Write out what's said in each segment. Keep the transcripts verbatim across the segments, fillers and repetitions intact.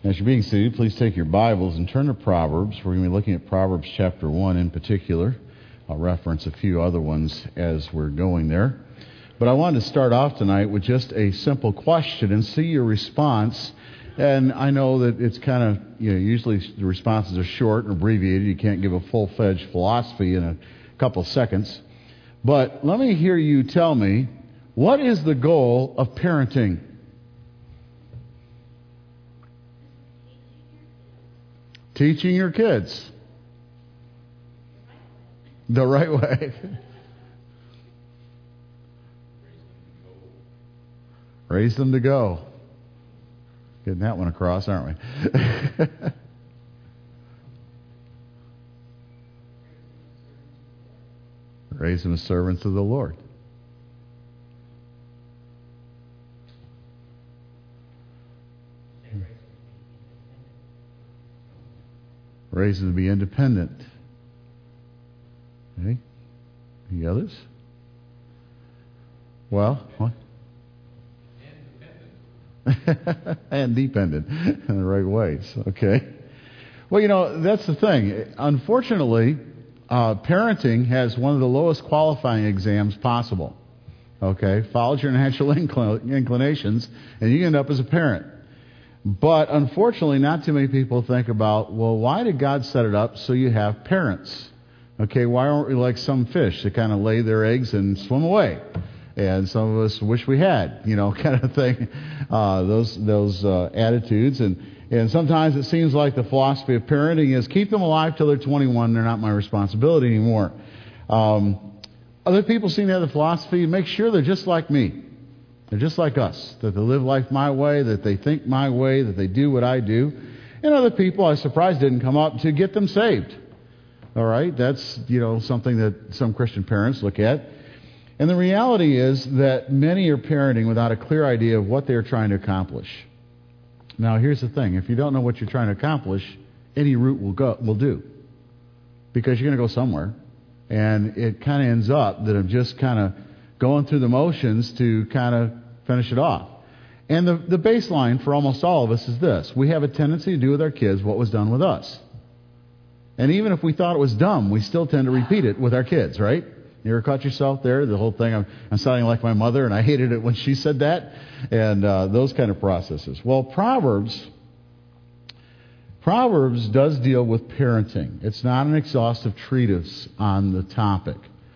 As you're being seated, please take your Bibles and turn to Proverbs. We're going to be looking at Proverbs chapter one in particular. I'll reference a few other ones as we're going there. But I wanted to start off tonight with just a simple question and see your response. And I know that it's kind of, you know, usually the responses are short and abbreviated. You can't give a full-fledged philosophy in a couple seconds. But let me hear you tell me, what is the goal of parenting? Teaching your kids the right way. Raise them to go. Getting that one across, aren't we? Raise them as servants of the Lord. Raise them to be independent. Okay. Any others? Well, what? And dependent in the right ways. Okay. Well, you know, that's the thing. Unfortunately, uh, parenting has one of the lowest qualifying exams possible. Okay. Follows your natural incl- inclinations, and you end up as a parent. But unfortunately, not too many people think about, well, why did God set it up so you have parents? Okay, why aren't we like some fish that kind of lay their eggs and swim away? And some of us wish we had, you know, kind of thing, uh, those those uh, attitudes. And, and sometimes it seems like the philosophy of parenting is keep them alive till they're twenty-one. They're not my responsibility anymore. Um, other people seem to have the philosophy, make sure they're just like me. They're just like us, that they live life my way, that they think my way, that they do what I do. And other people, I was surprised, didn't come up to get them saved. All right, that's, you know, something that some Christian parents look at. And the reality is that many are parenting without a clear idea of what they're trying to accomplish. Now, here's the thing. If you don't know what you're trying to accomplish, any route will go will do. Because you're going to go somewhere. And it kind of ends up that I'm just kind of going through the motions to kind of finish it off. And the, the baseline for almost all of us is this. We have a tendency to do with our kids what was done with us. And even if we thought it was dumb, we still tend to repeat it with our kids, right? You ever caught yourself there? The whole thing, I'm, I'm sounding like my mother, and I hated it when she said that. And uh, those kind of processes. Well, Proverbs, Proverbs does deal with parenting. It's not an exhaustive treatise on the topic.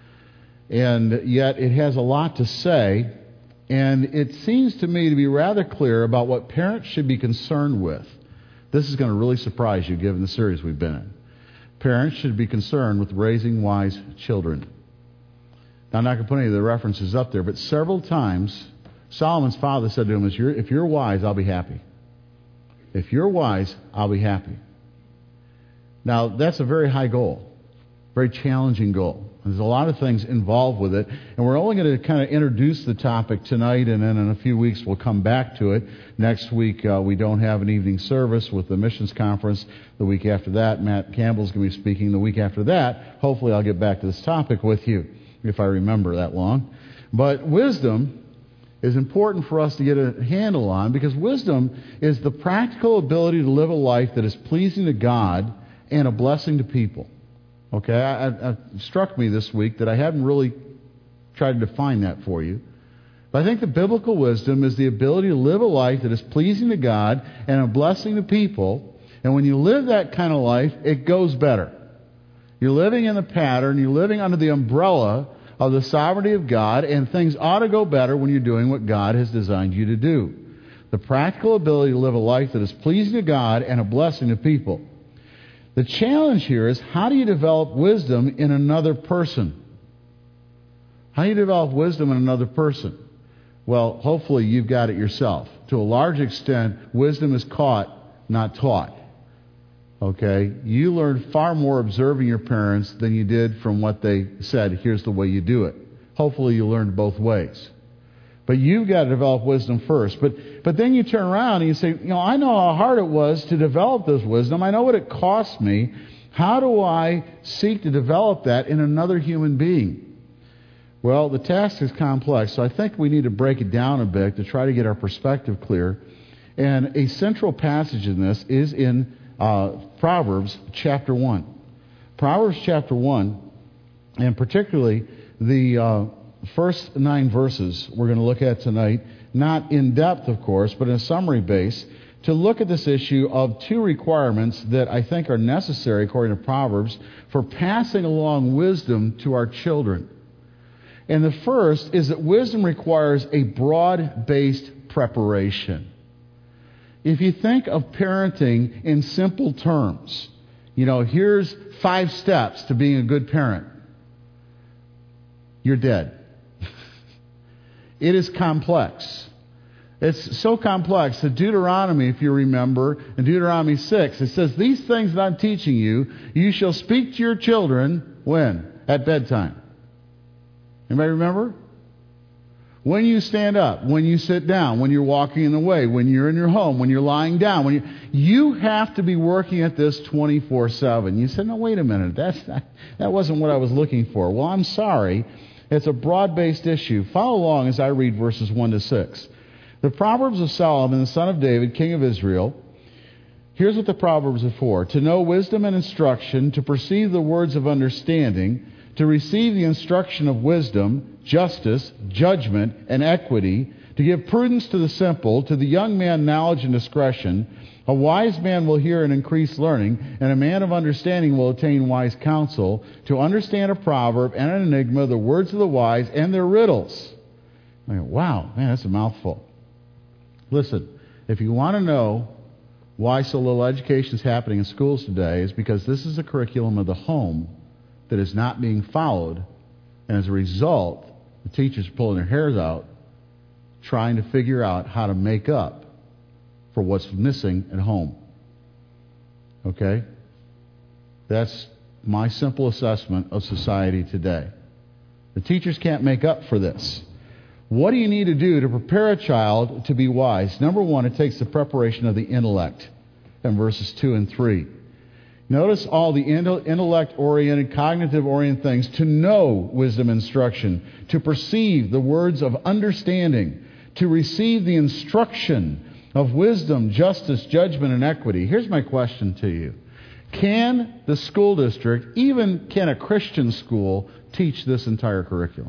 And yet it has a lot to say, and it seems to me to be rather clear about what parents should be concerned with. This is going to really surprise you given the series we've been in. Parents should be concerned with raising wise children. Now, I'm not going to put any of the references up there, but several times Solomon's father said to him, if you're, if you're wise, I'll be happy. If you're wise, I'll be happy. Now, that's a very high goal, very challenging goal. There's a lot of things involved with it, and we're only going to kind of introduce the topic tonight, and then in a few weeks we'll come back to it. Next week uh, we don't have an evening service with the missions conference. The week after that, Matt Campbell's going to be speaking. The week after that, hopefully I'll get back to this topic with you, if I remember that long. But wisdom is important for us to get a handle on, because wisdom is the practical ability to live a life that is pleasing to God and a blessing to people. Okay, I, I, it struck me this week that I hadn't really tried to define that for you. But I think the biblical wisdom is the ability to live a life that is pleasing to God and a blessing to people. And when you live that kind of life, it goes better. You're living in the pattern, you're living under the umbrella of the sovereignty of God, and things ought to go better when you're doing what God has designed you to do. The practical ability to live a life that is pleasing to God and a blessing to people. The challenge here is, how do you develop wisdom in another person? How do you develop wisdom in another person? Well, hopefully you've got it yourself. To a large extent, wisdom is caught, not taught. Okay? You learned far more observing your parents than you did from what they said, here's the way you do it. Hopefully you learned both ways. But you've got to develop wisdom first. But but then you turn around and you say, you know, I know how hard it was to develop this wisdom. I know what it cost me. How do I seek to develop that in another human being? Well, the task is complex, so I think we need to break it down a bit to try to get our perspective clear. And a central passage in this is in uh, Proverbs chapter one. Proverbs chapter one, and particularly the uh, first nine verses we're going to look at tonight, not in depth, of course, but in a summary base, to look at this issue of two requirements that I think are necessary, according to Proverbs, for passing along wisdom to our children. And the first is that wisdom requires a broad-based preparation. If you think of parenting in simple terms, you know, here's five steps to being a good parent, you're dead. It is complex. It's so complex that Deuteronomy, if you remember, in Deuteronomy six, it says, these things that I'm teaching you, you shall speak to your children, when? At bedtime. Anybody remember? When you stand up, when you sit down, when you're walking in the way, when you're in your home, when you're lying down, when you you have to be working at this twenty-four seven. You said, no, wait a minute, that's not, that wasn't what I was looking for. Well, I'm sorry. It's a broad-based issue. Follow along as I read verses one to six. The Proverbs of Solomon, the son of David, king of Israel. Here's what the Proverbs are for. To know wisdom and instruction, to perceive the words of understanding, to receive the instruction of wisdom, justice, judgment, and equity, to give prudence to the simple, to the young man knowledge and discretion. A wise man will hear and increase learning, and a man of understanding will attain wise counsel, to understand a proverb and an enigma, the words of the wise and their riddles. I go, wow, man, that's a mouthful. Listen, if you want to know why so little education is happening in schools today, is because this is a curriculum of the home that is not being followed, and as a result, the teachers are pulling their hairs out trying to figure out how to make up for what's missing at home. Okay? That's my simple assessment of society today. The teachers can't make up for this. What do you need to do to prepare a child to be wise? Number one, it takes the preparation of the intellect in verses two and three. Notice all the intellect-oriented, cognitive-oriented things. To know wisdom instruction, to perceive the words of understanding, to receive the instruction of wisdom, justice, judgment, and equity. Here's my question to you. Can the school district, even can a Christian school, teach this entire curriculum?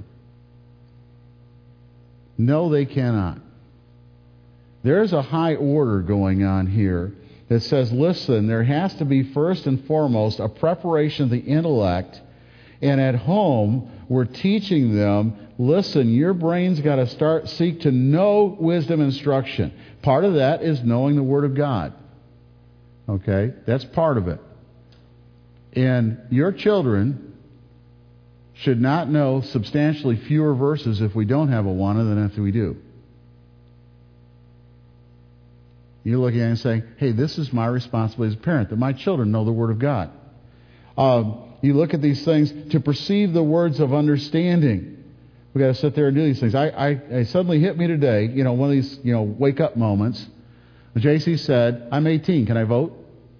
No, they cannot. There's a high order going on here that says, listen, there has to be first and foremost a preparation of the intellect, and at home we're teaching them, listen, your brain's got to start seek to know wisdom instruction. Part of that is knowing the Word of God. Okay? That's part of it. And your children should not know substantially fewer verses if we don't have a Awana than if we do. You're looking at it and saying, hey, this is my responsibility as a parent, that my children know the Word of God. Uh, you look at these things to perceive the words of understanding. We've got to sit there and do these things. I, I, I suddenly hit me today, you know, one of these, you know, wake-up moments. J C said, I'm eighteen, can I vote?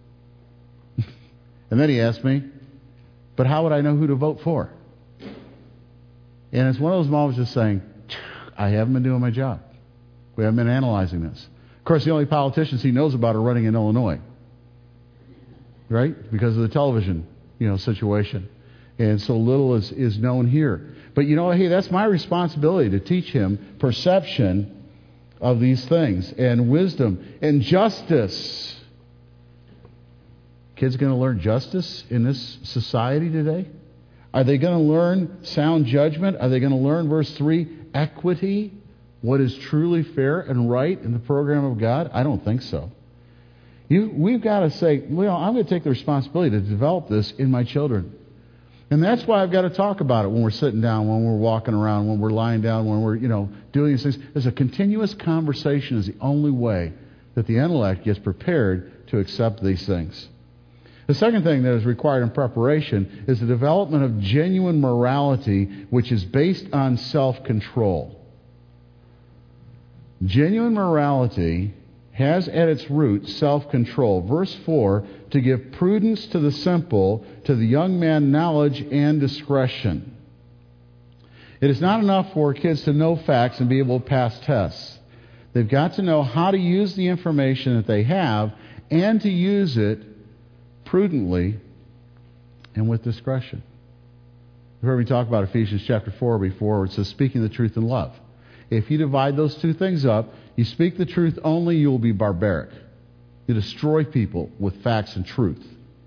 And then he asked me, but how would I know who to vote for? And it's one of those moments just saying, I haven't been doing my job. We haven't been analyzing this. Of course, the only politicians he knows about are running in Illinois. Right? Because of the television, you know, situation. And so little is, is known here. But you know, hey, that's my responsibility to teach him perception of these things and wisdom and justice. Kids going to learn justice in this society today? Are they going to learn sound judgment? Are they going to learn, verse three, equity? What is truly fair and right in the program of God? I don't think so. You, we've got to say, well, I'm going to take the responsibility to develop this in my children. And that's why I've got to talk about it when we're sitting down, when we're walking around, when we're lying down, when we're, you know, doing these things. There's a continuous conversation is the only way that the intellect gets prepared to accept these things. The second thing that is required in preparation is the development of genuine morality, which is based on self-control. Genuine morality has at its root self-control. Verse four, to give prudence to the simple, to the young man knowledge and discretion. It is not enough for kids to know facts and be able to pass tests. They've got to know how to use the information that they have and to use it prudently and with discretion. You've heard me talk about Ephesians chapter four before, where it says speaking the truth in love. If you divide those two things up, you speak the truth only, you will be barbaric. You destroy people with facts and truth.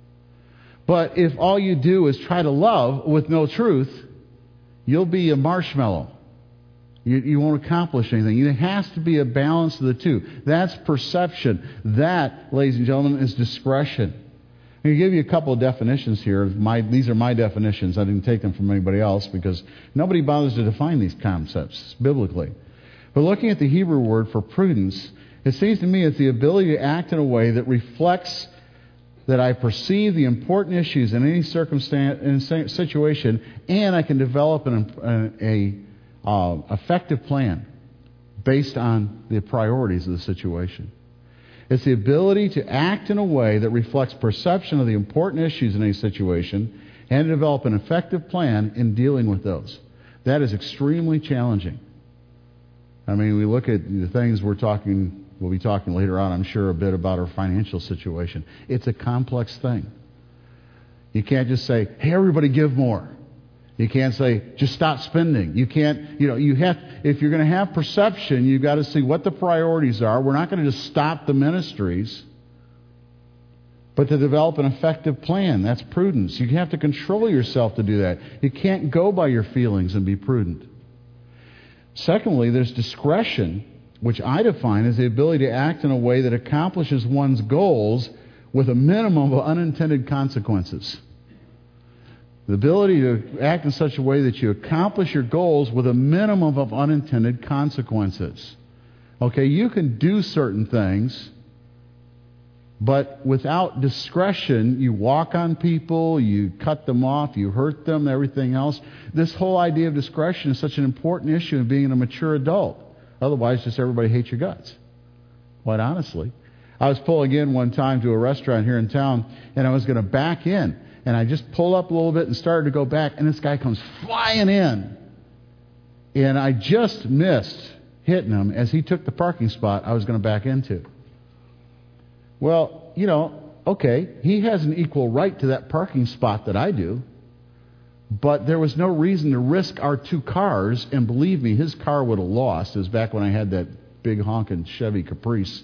But if all you do is try to love with no truth, you'll be a marshmallow. You, you won't accomplish anything. It has to be a balance of the two. That's perception. That, ladies and gentlemen, is discretion. I'm going to give you a couple of definitions here. My, these are my definitions. I didn't take them from anybody else because nobody bothers to define these concepts biblically. But looking at the Hebrew word for prudence, it seems to me it's the ability to act in a way that reflects that I perceive the important issues in any circumstance, in a situation, and I can develop an a, uh, effective plan based on the priorities of the situation. It's the ability to act in a way that reflects perception of the important issues in any situation and to develop an effective plan in dealing with those. That is extremely challenging. I mean, we look at the things we're talking, we'll be talking later on, I'm sure, a bit about our financial situation. It's a complex thing. You can't just say, hey, everybody give more. You can't say, just stop spending. You can't, you know, you have, if you're going to have perception, you've got to see what the priorities are. We're not going to just stop the ministries, but to develop an effective plan. That's prudence. You have to control yourself to do that. You can't go by your feelings and be prudent. Secondly, there's discretion, which I define as the ability to act in a way that accomplishes one's goals with a minimum of unintended consequences. The ability to act in such a way that you accomplish your goals with a minimum of unintended consequences. Okay, you can do certain things, but without discretion, you walk on people, you cut them off, you hurt them, everything else. This whole idea of discretion is such an important issue in being a mature adult. Otherwise, just everybody hates your guts. Quite honestly. I was pulling in one time to a restaurant here in town, and I was going to back in. And I just pulled up a little bit and started to go back, and this guy comes flying in. And I just missed hitting him as he took the parking spot I was going to back into. Well, you know, okay, he has an equal right to that parking spot that I do, but there was no reason to risk our two cars, and believe me, his car would have lost. It was back when I had that big honking Chevy Caprice.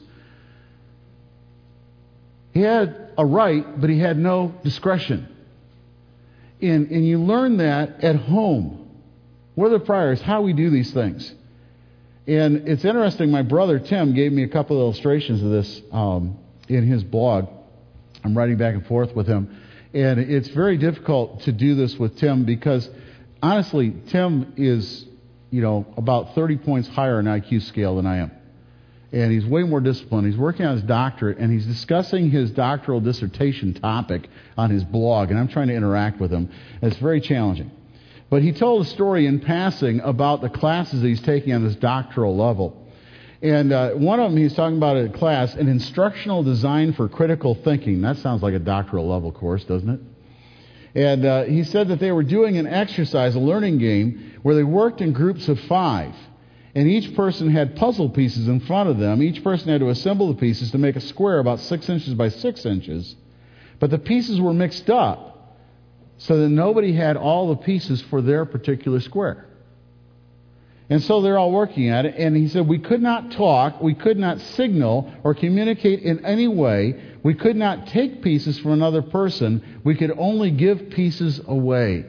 He had a right, but he had no discretion. And, and you learn that at home. What are the priorities? How we do these things. And it's interesting, my brother Tim gave me a couple of illustrations of this um, in his blog. I'm writing back and forth with him. And it's very difficult to do this with Tim because, honestly, Tim is, you know, about thirty points higher on the I Q scale than I am. And he's way more disciplined. He's working on his doctorate, and he's discussing his doctoral dissertation topic on his blog, and I'm trying to interact with him. And it's very challenging. But he told a story in passing about the classes that he's taking on this doctoral level. And uh, one of them, he's talking about a class, an instructional design for critical thinking. That sounds like a doctoral level course, doesn't it? And uh, he said that they were doing an exercise, a learning game, where they worked in groups of five. And each person had puzzle pieces in front of them. Each person had to assemble the pieces to make a square about six inches by six inches. But the pieces were mixed up so that nobody had all the pieces for their particular square. And so they're all working at it. And he said, we could not talk, we could not signal or communicate in any way. We could not take pieces from another person. We could only give pieces away.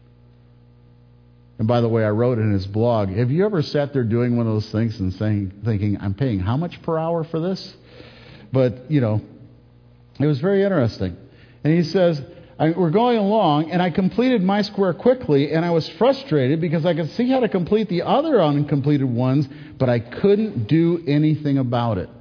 And by the way, I wrote in his blog, have you ever sat there doing one of those things and saying, thinking, I'm paying how much per hour for this? But, you know, it was very interesting. And he says, I, we're going along, and I completed my square quickly, and I was frustrated because I could see how to complete the other uncompleted ones, but I couldn't do anything about it.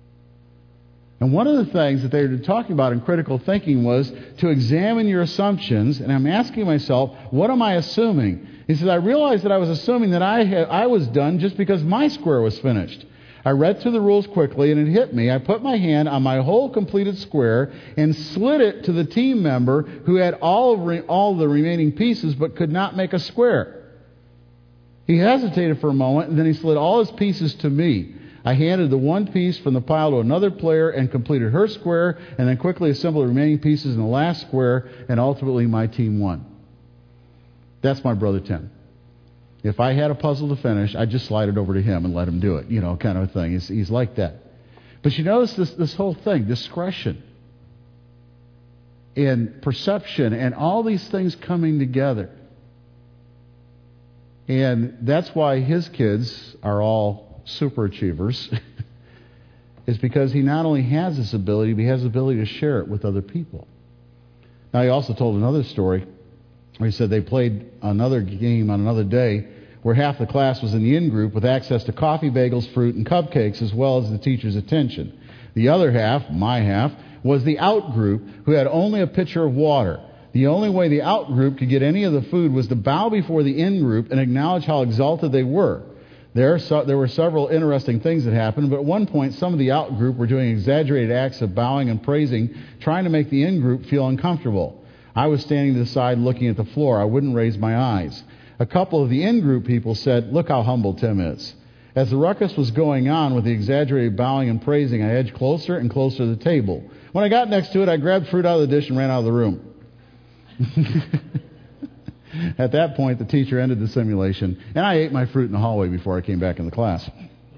And one of the things that they were talking about in critical thinking was to examine your assumptions, and I'm asking myself, what am I assuming? He said, I realized that I was assuming that I had, I was done just because my square was finished. I read through the rules quickly, and it hit me. I put my hand on my whole completed square and slid it to the team member who had all of re, all the remaining pieces but could not make a square. He hesitated for a moment, and then he slid all his pieces to me. I handed the one piece from the pile to another player and completed her square, and then quickly assembled the remaining pieces in the last square, and ultimately my team won. That's my brother Tim. If I had a puzzle to finish, I'd just slide it over to him and let him do it, you know, kind of a thing. He's, he's like that. But you notice this, this whole thing, discretion and perception and all these things coming together. And that's why his kids are all super achievers, is because he not only has this ability, but he has the ability to share it with other people. Now, he also told another story where he said they played another game on another day where half the class was in the in-group with access to coffee, bagels, fruit, and cupcakes, as well as the teacher's attention. The other half, my half, was the out-group who had only a pitcher of water. The only way the out-group could get any of the food was to bow before the in-group and acknowledge how exalted they were. There, so, there were several interesting things that happened, but at one point some of the out-group were doing exaggerated acts of bowing and praising, trying to make the in-group feel uncomfortable. I was standing to the side looking at the floor. I wouldn't raise my eyes. A couple of the in-group people said, "Look how humble Tim is." As the ruckus was going on with the exaggerated bowing and praising, I edged closer and closer to the table. When I got next to it, I grabbed fruit out of the dish and ran out of the room. At that point, the teacher ended the simulation, and I ate my fruit in the hallway before I came back in the class.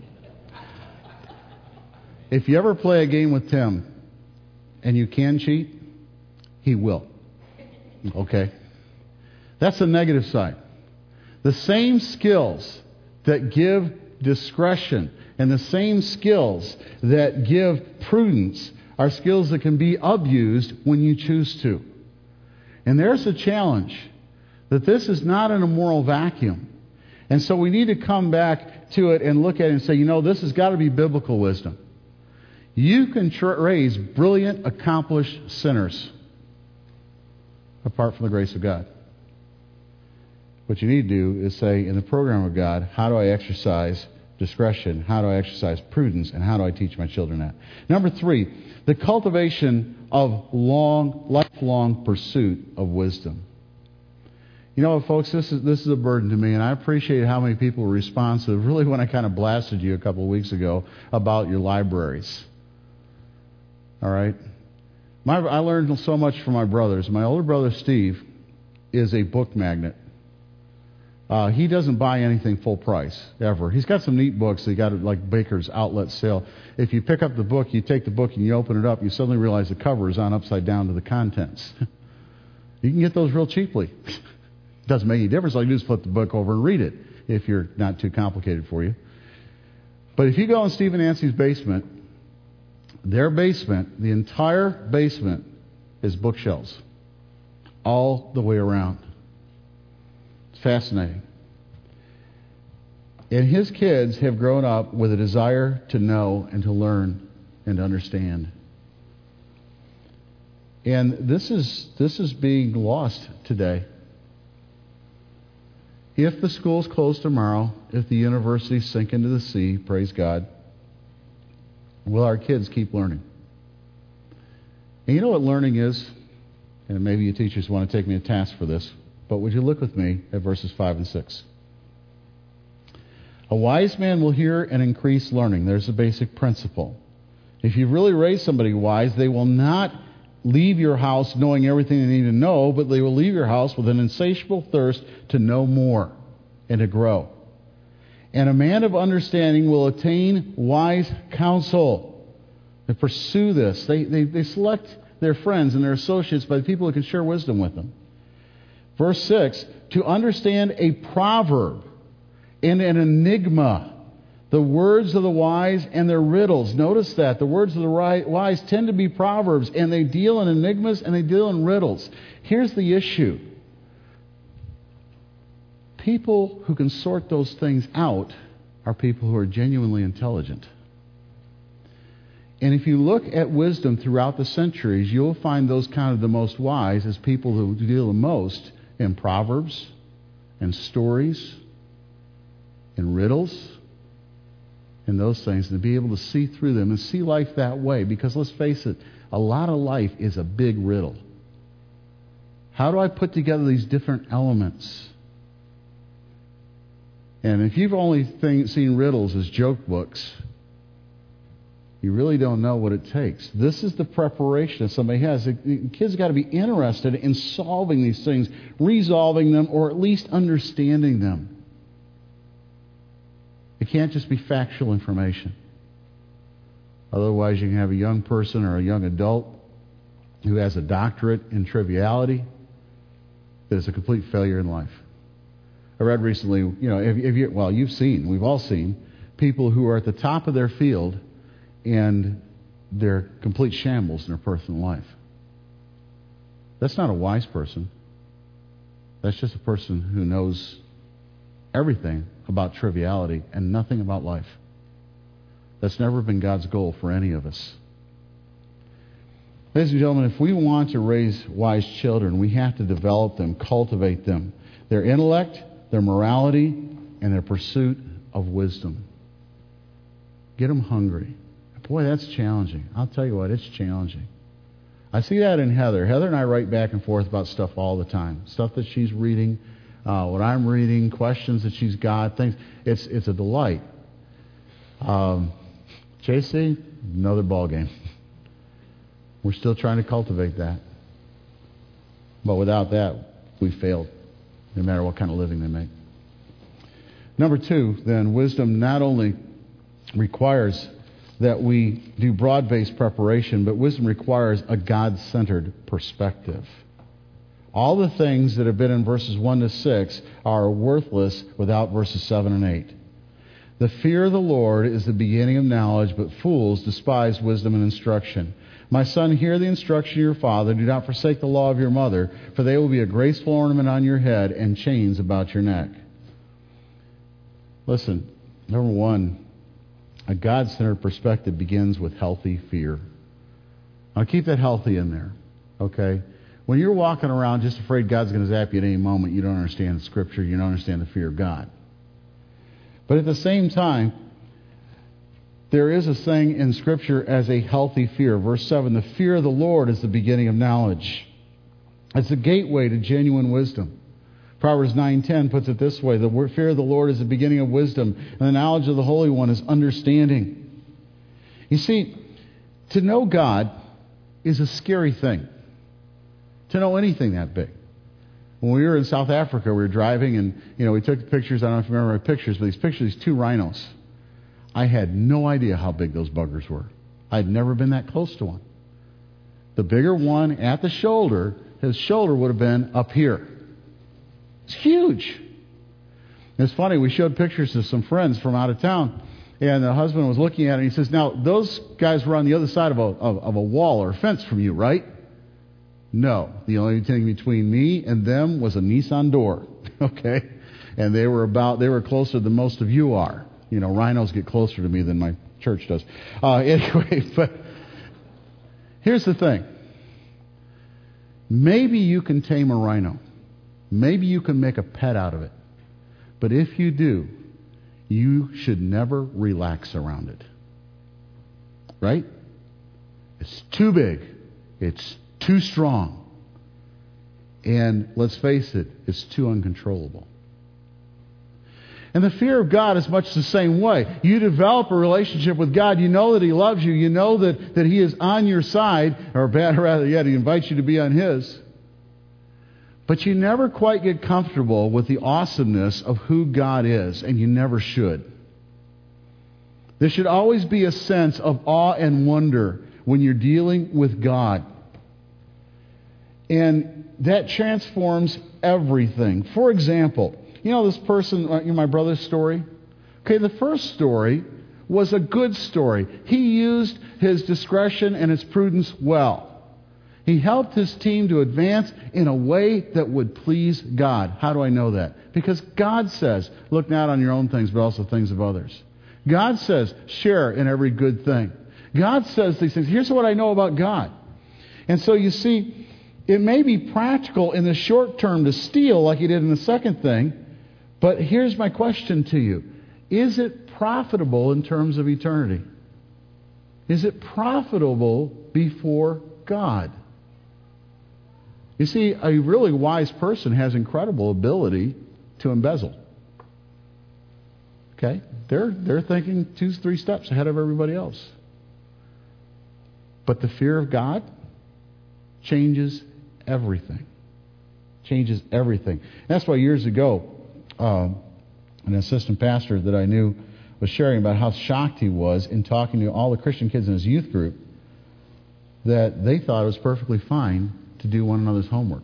If you ever play a game with Tim and you can cheat, he will. Okay? That's the negative side. The same skills that give discretion and the same skills that give prudence are skills that can be abused when you choose to. And there's a challenge that this is not in a moral vacuum. And so we need to come back to it and look at it and say, you know, this has got to be biblical wisdom. You can tra- raise brilliant, accomplished sinners apart from the grace of God. What you need to do is say, in the program of God, how do I exercise discretion? How do I exercise prudence? And how do I teach my children that? Number three, the cultivation of long, lifelong pursuit of wisdom. You know what, folks, this is this is a burden to me, and I appreciate how many people were responsive, really, when I kind of blasted you a couple of weeks ago about your libraries. All right? My, I learned so much from my brothers. My older brother, Steve, is a book magnet. Uh, he doesn't buy anything full price, ever. He's got some neat books. He got it like Baker's outlet sale. If you pick up the book, you take the book and you open it up, you suddenly realize the cover is on upside down to the contents. You can get those real cheaply. Doesn't make any difference. All you do is flip the book over and read it, if you're not too complicated for you. But if you go in Steve and Nancy's basement, their basement, the entire basement, is bookshelves all the way around. It's fascinating. And his kids have grown up with a desire to know and to learn and to understand. And this is this is being lost today. If the schools close tomorrow, if the universities sink into the sea, praise God, will our kids keep learning? And you know what learning is? And maybe you teachers want to take me to task for this, but would you look with me at verses five and six? A wise man will hear and increase learning. There's a basic principle. If you really raise somebody wise, they will not leave your house knowing everything they need to know, but they will leave your house with an insatiable thirst to know more and to grow. And a man of understanding will attain wise counsel. They pursue this. They, they, they select their friends and their associates by the people who can share wisdom with them. Verse six, to understand a proverb and an enigma, the words of the wise and their riddles. Notice that. The words of the wise tend to be proverbs, and they deal in enigmas and they deal in riddles. Here's the issue. People who can sort those things out are people who are genuinely intelligent. And if you look at wisdom throughout the centuries, you'll find those kind of the most wise as people who deal the most in proverbs and stories and riddles and those things, and to be able to see through them and see life that way. Because let's face it, a lot of life is a big riddle. How do I put together these different elements? And if you've only thing, seen riddles as joke books, You really don't know what it takes. This is the preparation that somebody has. The kids got to be interested in solving these things, resolving them, or at least understanding them. It can't just be factual information. Otherwise, you can have a young person or a young adult who has a doctorate in triviality that is a complete failure in life. I read recently, you know, if, if you, well, you've seen, we've all seen, people who are at the top of their field and they're complete shambles in their personal life. That's not a wise person. That's just a person who knows everything about triviality and nothing about life. That's never been God's goal for any of us. Ladies and gentlemen, if we want to raise wise children, we have to develop them, cultivate them, their intellect, their morality, and their pursuit of wisdom. Get them hungry. Boy, that's challenging. I'll tell you what, it's challenging. I see that in Heather. Heather and I write back and forth about stuff all the time. Stuff that she's reading, uh, what I'm reading, questions that she's got, things. It's it's a delight. Um, J C, another ball game. We're still trying to cultivate that. But without that, we failed, no matter what kind of living they make. Number two, then, wisdom not only requires that we do broad-based preparation, but wisdom requires a God-centered perspective. All the things that have been in verses one to six are worthless without verses seven and eight. The fear of the Lord is the beginning of knowledge, but fools despise wisdom and instruction. My son, hear the instruction of your father. Do not forsake the law of your mother, for they will be a graceful ornament on your head and chains about your neck. Listen, number one, a God-centered perspective begins with healthy fear. I'll keep that healthy in there, okay? When you're walking around just afraid God's going to zap you at any moment, you don't understand the Scripture, you don't understand the fear of God. But at the same time, there is a thing in Scripture as a healthy fear. Verse seven, the fear of the Lord is the beginning of knowledge. It's the gateway to genuine wisdom. Proverbs nine ten puts it this way, the fear of the Lord is the beginning of wisdom, and the knowledge of the Holy One is understanding. You see, to know God is a scary thing. To know anything that big. When we were in South Africa, we were driving, and you know we took the pictures. I don't know if you remember my pictures, but these pictures, these two rhinos. I had no idea how big those buggers were. I'd never been that close to one. The bigger one at the shoulder, his shoulder would have been up here. It's huge. It's funny, we showed pictures to some friends from out of town, and the husband was looking at it, and he says, now, those guys were on the other side of a, of, of a wall or a fence from you, right? No. The only thing between me and them was a Nissan door, okay? And they were about, they were closer than most of you are. You know, rhinos get closer to me than my church does. Uh, anyway, but here's the thing. Maybe you can tame a rhino. Maybe you can make a pet out of it. But if you do, you should never relax around it. Right? It's too big. It's too strong. And let's face it, it's too uncontrollable. And the fear of God is much the same way. You develop a relationship with God. You know that He loves you. You know that, that He is on your side. Or better rather yet, He invites you to be on His. But you never quite get comfortable with the awesomeness of who God is. And you never should. There should always be a sense of awe and wonder when you're dealing with God. And that transforms everything. For example, you know this person, you know, my brother's story? Okay, the first story was a good story. He used his discretion and his prudence well. He helped his team to advance in a way that would please God. How do I know that? Because God says, look not on your own things, but also things of others. God says, share in every good thing. God says these things. Here's what I know about God. And so you see, it may be practical in the short term to steal like he did in the second thing, but here's my question to you. Is it profitable in terms of eternity? Is it profitable before God? You see, a really wise person has incredible ability to embezzle. Okay? They're, they're thinking two, three steps ahead of everybody else. But the fear of God changes everything. Changes everything. That's why years ago, um, an assistant pastor that I knew was sharing about how shocked he was in talking to all the Christian kids in his youth group that they thought it was perfectly fine to do one another's homework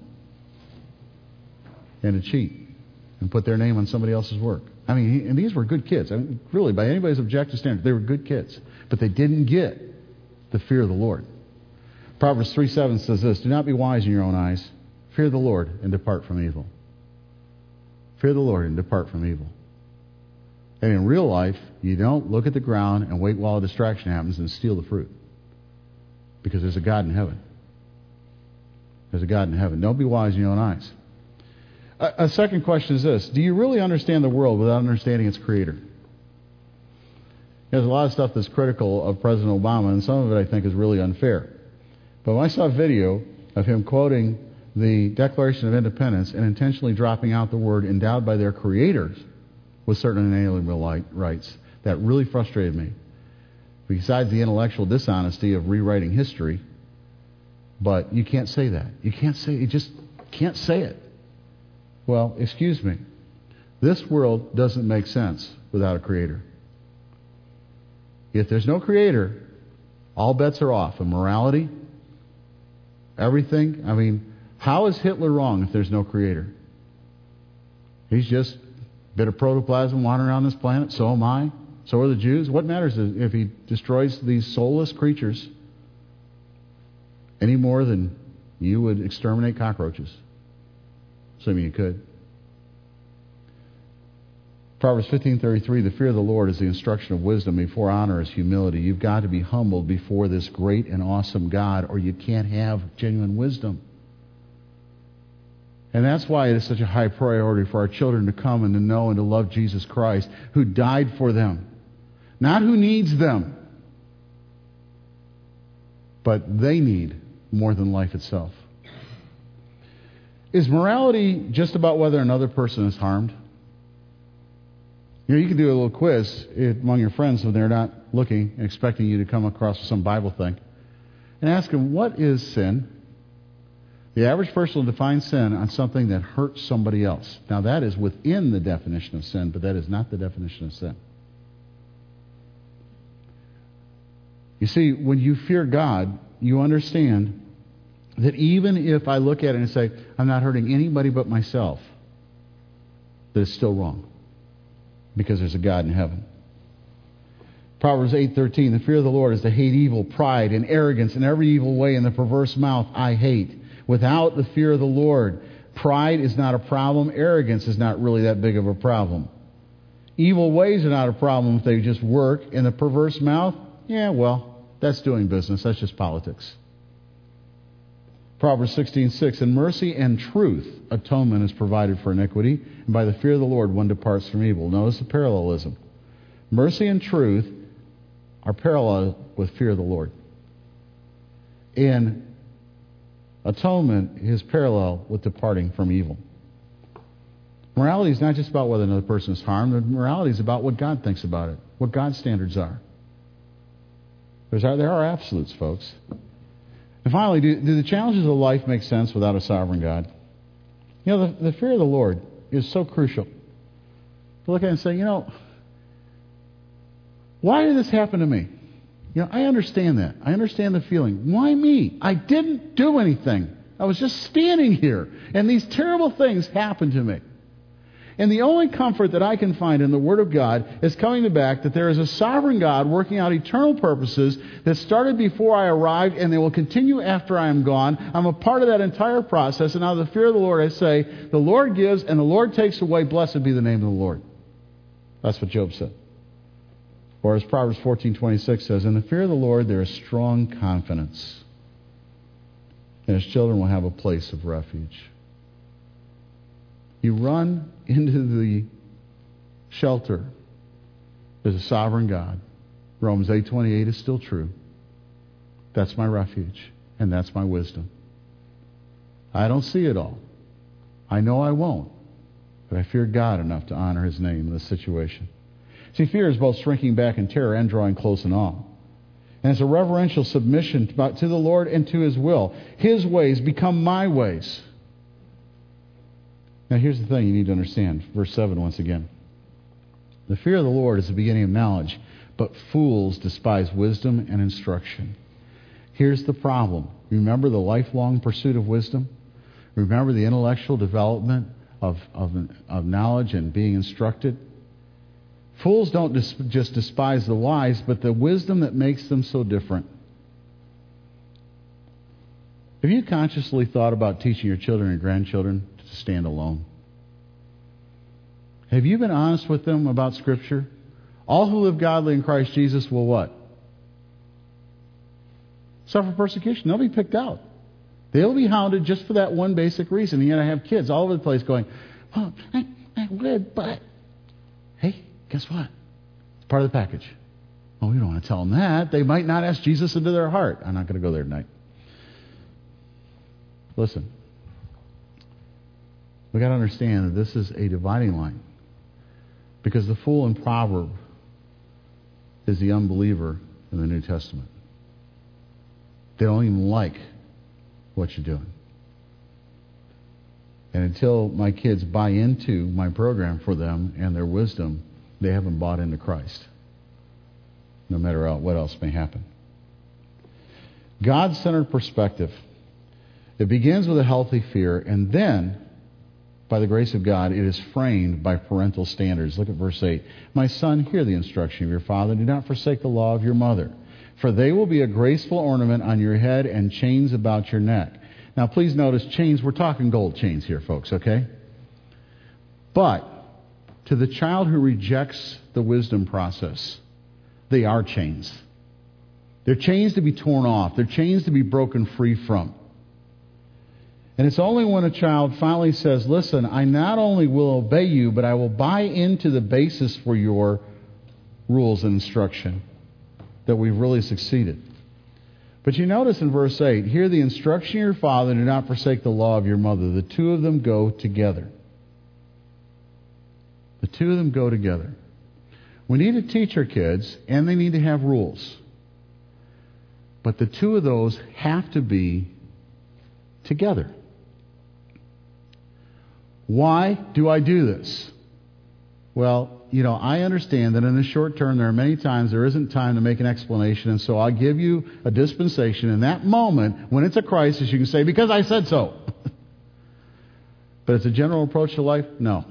and to cheat and put their name on somebody else's work. I mean, he, and these were good kids. I mean, really, by anybody's objective standard, they were good kids. But they didn't get the fear of the Lord. Proverbs three seven says this, "Do not be wise in your own eyes. Fear the Lord and depart from evil." Fear the Lord and depart from evil. And in real life, you don't look at the ground and wait while a distraction happens and steal the fruit. Because there's a God in heaven. There's a God in heaven. Don't be wise in your own eyes. A, a second question is this. Do you really understand the world without understanding its creator? There's a lot of stuff that's critical of President Obama, and some of it I think is really unfair. But when I saw a video of him quoting the Declaration of Independence and intentionally dropping out the word endowed by their creators with certain inalienable rights, that really frustrated me. Besides the intellectual dishonesty of rewriting history, but you can't say that. You can't say, you just can't say it. Well, excuse me. This world doesn't make sense without a creator. If there's no creator, all bets are off. And morality, everything. I mean, how is Hitler wrong if there's no creator? He's just a bit of protoplasm wandering around this planet. So am I. So are the Jews. What matters if he destroys these soulless creatures any more than you would exterminate cockroaches? Assuming you could. Proverbs fifteen thirty-three, "The fear of the Lord is the instruction of wisdom. Before honor is humility." You've got to be humbled before this great and awesome God, or you can't have genuine wisdom. And that's why it is such a high priority for our children to come and to know and to love Jesus Christ, who died for them. Not who needs them, but they need more than life itself. Is morality just about whether another person is harmed? You know, you can do a little quiz among your friends when they're not looking and expecting you to come across some Bible thing, and ask them, what is sin? The average person will define sin on something that hurts somebody else. Now, that is within the definition of sin, but that is not the definition of sin. You see, when you fear God, you understand that even if I look at it and say, I'm not hurting anybody but myself, that it's still wrong. Because there's a God in heaven. Proverbs eight thirteen, "The fear of the Lord is to hate evil, pride, and arrogance, and every evil way, and the perverse mouth I hate." Without the fear of the Lord, pride is not a problem. Arrogance is not really that big of a problem. Evil ways are not a problem if they just work. And the perverse mouth, yeah, well, that's doing business. That's just politics. Proverbs sixteen six, "In mercy and truth, atonement is provided for iniquity, and by the fear of the Lord one departs from evil." Notice the parallelism. Mercy and truth are parallel with fear of the Lord. And atonement is parallel with departing from evil. Morality is not just about whether another person is harmed. Morality is about what God thinks about it, what God's standards are. There's, there are absolutes, folks. And finally, do, do the challenges of life make sense without a sovereign God? You know, the, the fear of the Lord is so crucial. To look at it and say, you know, why did this happen to me? You know, I understand that. I understand the feeling. Why me? I didn't do anything. I was just standing here, and these terrible things happened to me. And the only comfort that I can find in the Word of God is coming to back that there is a sovereign God working out eternal purposes that started before I arrived, and they will continue after I am gone. I'm a part of that entire process, and out of the fear of the Lord I say, the Lord gives and the Lord takes away. Blessed be the name of the Lord. That's what Job said. Or as Proverbs fourteen twenty-six says, "In the fear of the Lord there is strong confidence, and his children will have a place of refuge." You run into the shelter. There's a sovereign God. Romans eight twenty-eight is still true. That's my refuge, and that's my wisdom. I don't see it all. I know I won't, but I fear God enough to honor his name in this situation. See, fear is both shrinking back in terror and drawing close in awe. And it's a reverential submission to to the Lord and to His will. His ways become my ways. Now here's the thing you need to understand. Verse seven once again. The fear of the Lord is the beginning of knowledge, but fools despise wisdom and instruction. Here's the problem. Remember the lifelong pursuit of wisdom? Remember the intellectual development of, of, of knowledge and being instructed? Fools don't dis- just despise the wise, but the wisdom that makes them so different. Have you consciously thought about teaching your children and grandchildren to stand alone? Have you been honest with them about Scripture? All who live godly in Christ Jesus will what? Suffer persecution. They'll be picked out. They'll be hounded just for that one basic reason. And yet I have kids all over the place going, well, I, I would, but... Hey, guess what? It's part of the package. Oh, we don't want to tell them that. They might not ask Jesus into their heart. I'm not going to go there tonight. Listen. We've got to understand that this is a dividing line. Because the fool in proverb is the unbeliever in the New Testament. They don't even like what you're doing. And until my kids buy into my program for them and their wisdom, they haven't bought into Christ. No matter what else may happen. God-centered perspective. It begins with a healthy fear, and then, by the grace of God, it is framed by parental standards. Look at verse eight. My son, hear the instruction of your father. Do not forsake the law of your mother. For they will be a graceful ornament on your head and chains about your neck. Now, please notice chains. We're talking gold chains here, folks, okay? But to the child who rejects the wisdom process, they are chains. They're chains to be torn off. They're chains to be broken free from. And it's only when a child finally says, listen, I not only will obey you, but I will buy into the basis for your rules and instruction, that we've really succeeded. But you notice in verse eight, hear the instruction of your father, do not forsake the law of your mother. The two of them go together. The two of them go together. We need to teach our kids, and they need to have rules. But the two of those have to be together. Why do I do this? Well, you know, I understand that in the short term there are many times there isn't time to make an explanation, and so I'll give you a dispensation. In that moment, when it's a crisis, you can say, because I said so. But it's a general approach to life? No.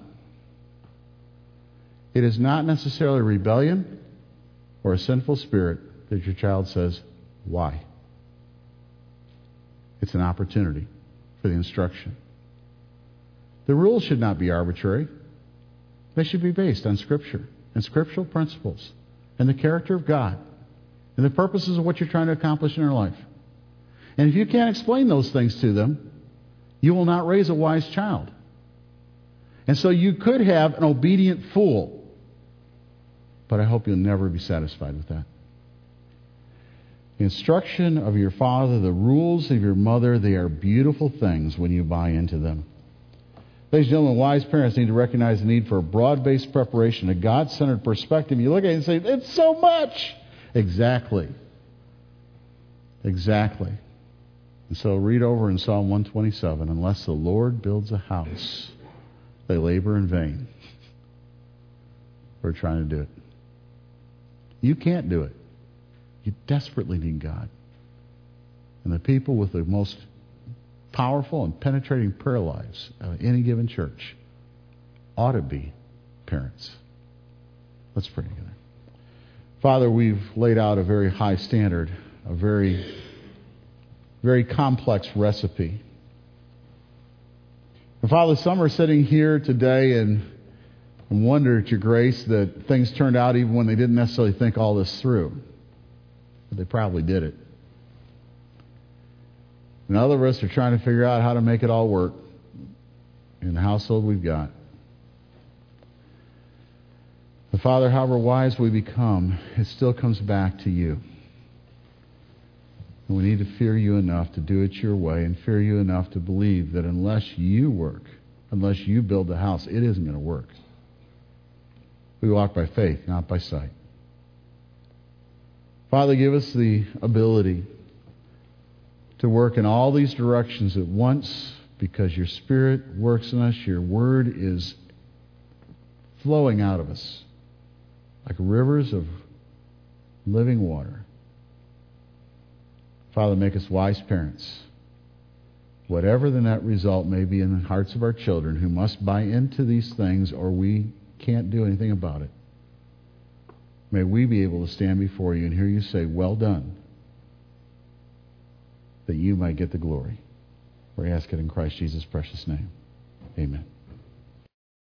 It is not necessarily rebellion or a sinful spirit that your child says, why? It's an opportunity for the instruction. The rules should not be arbitrary. They should be based on Scripture and scriptural principles and the character of God and the purposes of what you're trying to accomplish in your life. And if you can't explain those things to them, you will not raise a wise child. And so you could have an obedient fool, but I hope you'll never be satisfied with that. The instruction of your father, the rules of your mother, they are beautiful things when you buy into them. Ladies and gentlemen, wise parents need to recognize the need for a broad-based preparation, a God-centered perspective. You look at it and say, it's so much. Exactly. Exactly. And so read over in Psalm one twenty-seven, unless the Lord builds a house, they labor in vain. We're trying to do it. You can't do it. You desperately need God. And the people with the most powerful and penetrating prayer lives of any given church ought to be parents. Let's pray together. Father, we've laid out a very high standard, a very, very complex recipe. And Father, some are sitting here today and, and wonder at your grace that things turned out even when they didn't necessarily think all this through. But they probably did it. And other of us are trying to figure out how to make it all work in the household we've got. But Father, however wise we become, it still comes back to you. And we need to fear you enough to do it your way, and fear you enough to believe that unless you work, unless you build the house, it isn't going to work. We walk by faith, not by sight. Father, give us the ability to work in all these directions at once, because your Spirit works in us. Your Word is flowing out of us like rivers of living water. Father, make us wise parents. Whatever the net result may be in the hearts of our children who must buy into these things, or we can't do anything about it, may we be able to stand before you and hear you say, well done, that you might get the glory. We ask it in Christ Jesus' precious name. Amen.